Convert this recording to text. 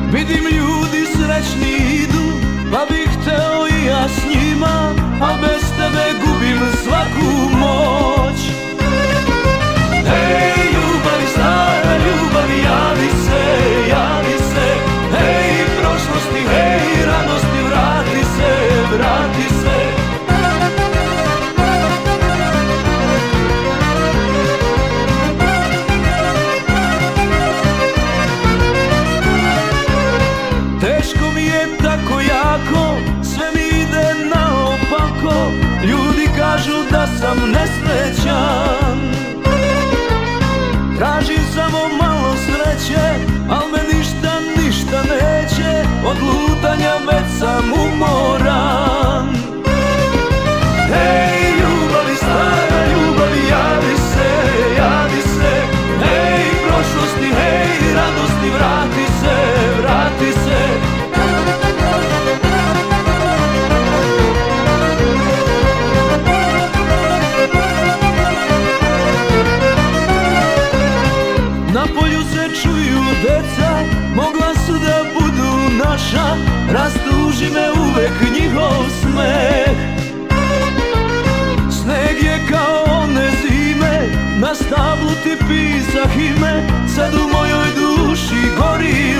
Vidim ljudi srećni idu, pa bih hteo i ja s njima, a bez tebe gubim svaku moć. Hej ljubavi, stara ljubavi, javi se, javi se. Hej prošlosti, hej radosti, vrati se, vrati se. Teško mi je tako jako, sve mi ide naopako. Ljudi kažu da sam nesrećan, tražim samo malo sreće, al me ništa, ništa neće. Od lutanja već sam umoran. Hej ljubavi, stara ljubavi, javi se, javi se. Hej prošlosti, hej radosti, vrati se, vrati se. Na polju se čuju deca, mogla su da budu naša. Rastuži me uvek njihov smeh. Sneg je kao one zime, na stablu ti pisah ime. Sad u mojoj duši gori